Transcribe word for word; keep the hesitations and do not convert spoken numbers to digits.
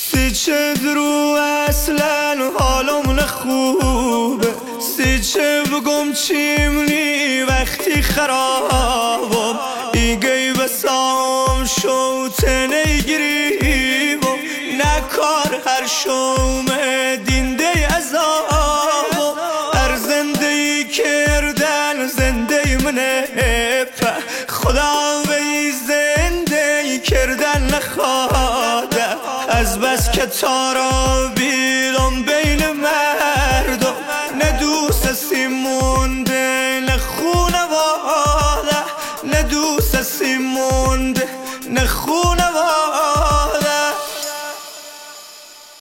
سی چه درو اصلا حالم خوبه، سی چه بگم چیمنی وقتی خرابم، ایگه بسام شوت نگیریم و نکار هر شوم دینده عذابم. هر زنده کردن زنده منه خدا بی زنده کردن نخواده، از بس که تارا بیدم بی